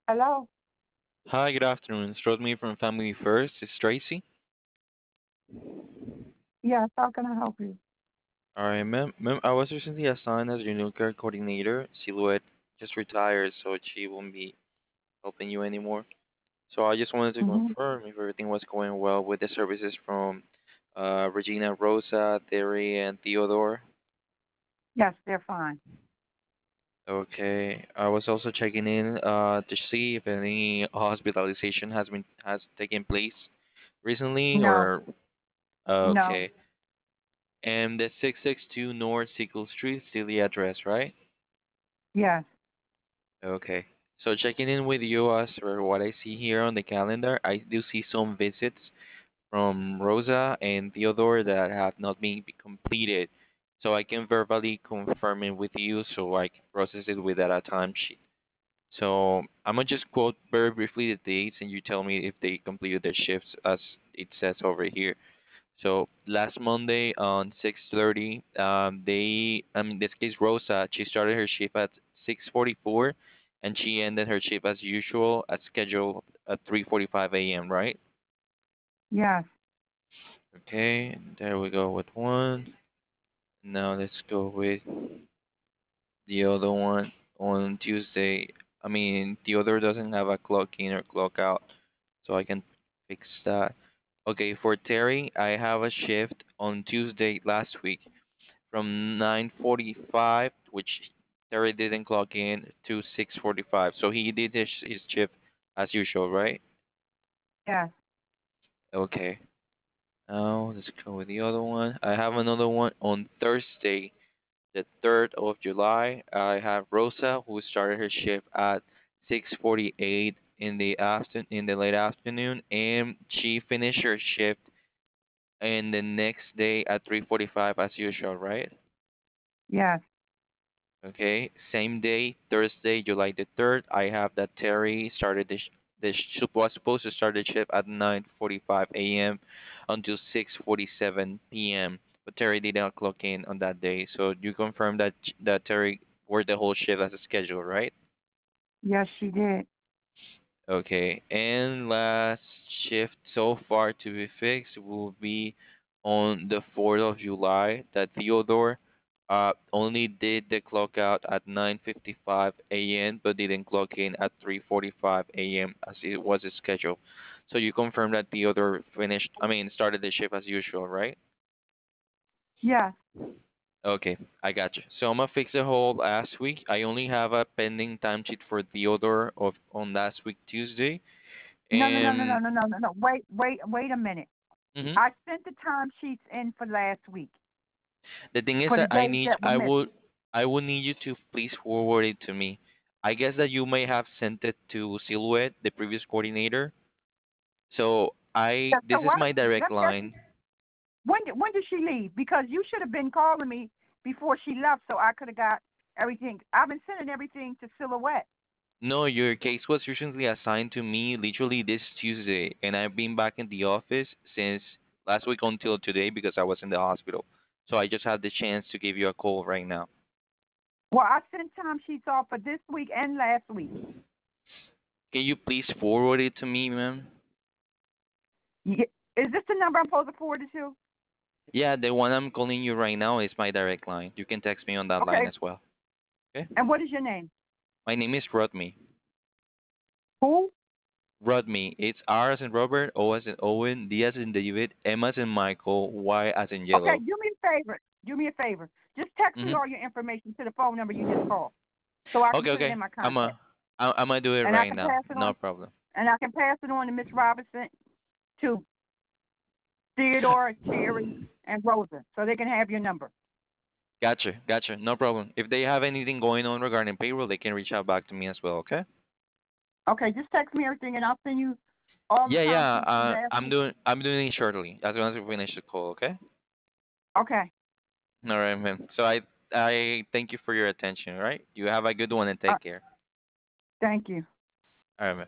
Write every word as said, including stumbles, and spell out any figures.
Hello? Hi, good afternoon. It's Rodney from Family First. It's Tracy. Yes, how can I help you? All right, ma'am. Ma'am, I was recently assigned as your new care coordinator. Silhouette just retired, so she won't be helping you anymore. So I just wanted to Hmm. confirm if everything was going well with the services from uh, Regina, Rosa, Terry, and Theodore. Yes, they're fine. Okay. I was also checking in uh, to see if any hospitalization has been has taken place recently, No, or no. okay. And the six six two North Sickle Street, still the address, right? Yes. Okay. So checking in with you as for what I see here on the calendar, I do see some visits from Rosa and Theodore that have not been be- completed. So I can verbally confirm it with you so I can process it with that a timesheet. So I'm gonna just quote very briefly the dates and you tell me if they completed their shifts as it says over here. So last Monday on six thirty, um, they, I mean, in this case, Rosa, she started her shift at six forty-four and she ended her shift as usual at scheduled at three forty-five a m, right? Yes. Okay, there we go with one. Now let's go with the other one on Tuesday. I mean, the other doesn't have a clock in or clock out, so I can fix that. Okay, for Terry, I have a shift on Tuesday last week from nine forty-five, which Terry didn't clock in, to six forty-five. So he did his, his shift as usual, right? Yes. Okay. Now let's go with the other one. I have another one on Thursday, the third of July. I have Rosa who started her shift at six forty-eight in the after in the late afternoon, and she finished her shift in the next day at three forty-five as usual, right? Yes. Okay, same day, Thursday, July the third, I have that Terry started the, sh- the sh- was supposed to start the shift at nine forty-five a m until six forty-seven p m. But Terry did not clock in on that day. So you confirm that ch- that Terry worked the whole shift as a schedule, right? Yes, she did. Okay, and last shift so far to be fixed will be on the fourth of July that Theodore uh only did the clock out at nine fifty-five a m but didn't clock in at three forty-five a m as it was scheduled. So you confirm that Theodore finished, I mean, started the shift as usual, right? Yes. Okay, I got you. So I'm gonna fix the whole last week. I only have a pending timesheet for Theodore of on last week Tuesday. No, no, no, no, no, And no, no, no, no. Wait, wait, wait a minute. mhm. I sent the timesheets in for last week The thing is for the that I days need that were I missed. would I would need you to please forward it to me. I guess that you may have sent it to Silhouette, the previous coordinator. So I Yes, so this is what? my direct Let me ask you, line. when did, when did she leave? Because you should have been calling me before she left so I could have got everything. I've been sending everything to Silhouette. No, your case was recently assigned to me literally this Tuesday, and I've been back in the office since last week until today because I was in the hospital. So I just had the chance to give you a call right now. Well, I sent timesheets off for this week and last week. Can you please forward it to me, ma'am? Ye- Is this the number I'm supposed to forward it to? Yeah, the one I'm calling you right now is my direct line. You can text me on that line Okay. as well. Okay? And what is your name? My name is Rodney. Who? Rodney. It's R as in Robert, O as in Owen, D as in David, M as in Michael, Y as in Okay, yellow. do me a favor. Do me a favor. Just text me Mm-hmm. all your information to the phone number you just called, so I can Okay, put it okay. in my I'm contact, a, I- I'm gonna do it and I right can now. pass it No on, problem. and I can pass it on to Miss Robinson, to Theodore, Terry, and Rosa, so they can have your number. Gotcha, gotcha. No problem. If they have anything going on regarding payroll, they can reach out back to me as well. Okay? Okay, just text me everything, and I'll send you all the Yeah, yeah. timesheets from Uh, last I'm week. doing, I'm doing it shortly as soon as we finish the call. Okay? Okay. All right, man. So I, I thank you for your attention. All right? You have a good one and Uh, take care. thank you. All right, man.